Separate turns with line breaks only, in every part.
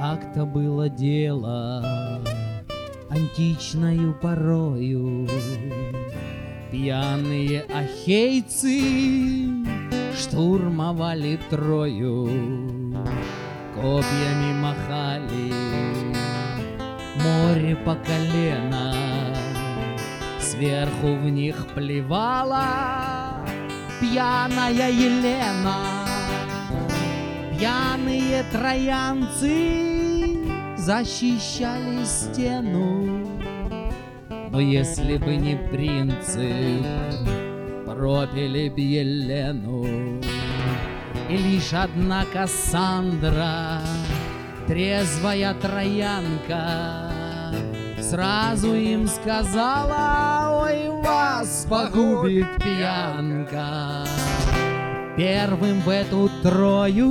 Как-то было дело античною порою, пьяные ахейцы штурмовали Трою, копьями махали, море по колено, сверху в них плевала пьяная Елена. Пьяные троянцы защищали стену, но если бы не принцип, пропили б Елену. И лишь одна Кассандра, трезвая троянка, сразу им сказала: ой, вас погубит пьянка. Первым в эту Трою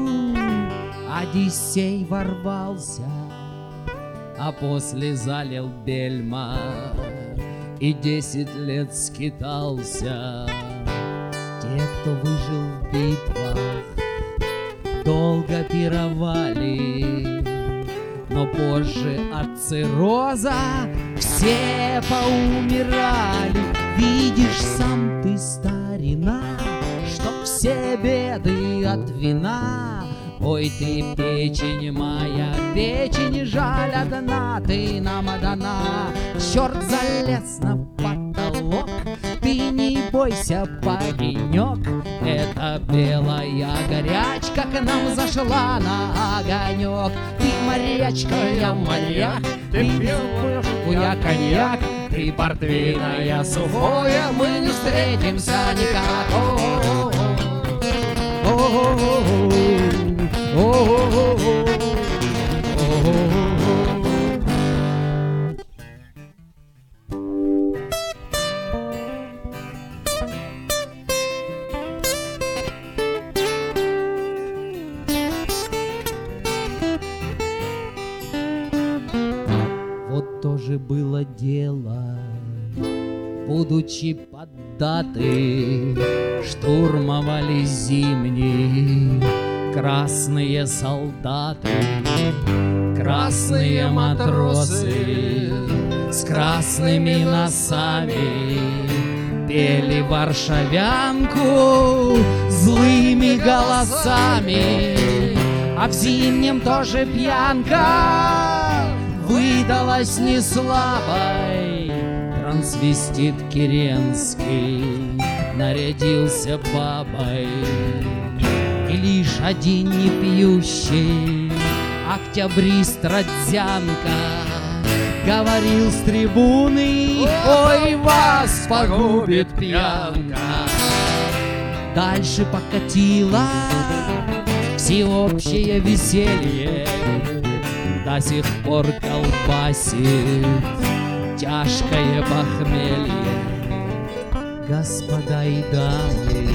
Одиссей ворвался, а после залил бельма и 10 лет скитался. Те, кто выжил в битвах, долго пировали, но позже от цирроза все поумирали. Видишь, сам ты, старина, что все беды от вина. Ой, ты, печень моя, печень, жаль одна, ты нам одна. Черт залез на потолок, ты не бойся, паренек. Это белая горячка к нам зашла на огонек. Ты морячка, я моряк, ты пьешь, я коньяк, ты портвейн, а я сухое, мы не встретимся никак. Вот тоже было дело, будучи поддаты, штурмовали зимний красные солдаты, красные матросы с красными носами пели варшавянку злыми голосами. А в зимнем тоже пьянка выдалась не слабой. Трансвестит Керенский нарядился бабой. И лишь один непьющий октябрист Родзянко говорил с трибуны: ой, вас погубит пьянка. Дальше покатило всеобщее веселье, до сих пор колбасит тяжкое похмелье. Господа и дамы,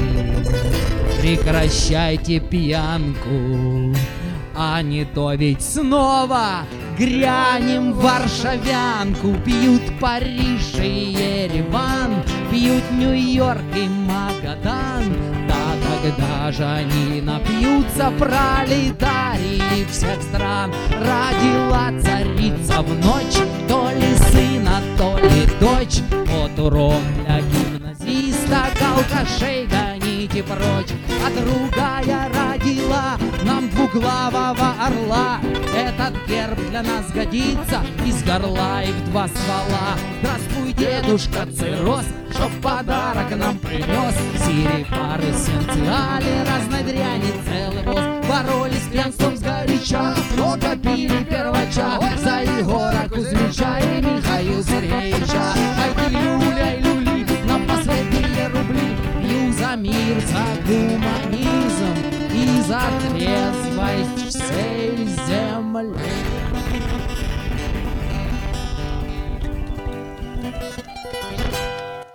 прекращайте пьянку, а не то ведь снова грянем в варшавянку. Пьют Париж и Ереван, пьют Нью-Йорк и Магадан. Да когда же они напьются, пролетарии всех стран? Родила царица в ночь то ли сына, то ли дочь. Вот урок для гимназиста, алкашей гоните прочь. А другая родила нам двуглавого орла. Этот герб для нас годится, из горла и в 2 ствола. Здравствуй, дедушка цирроз, что в подарок нам принес. Сири, пары, сенциали, разной дряни целый воз. Боролись с пьянством сгоряча, много пили первача за Егора Кузьмича и Михаила Сергеевича. Ай ты, люля и люли, нам последние рубли. Пью за мир, за гуманизм и за трезвость всей земли.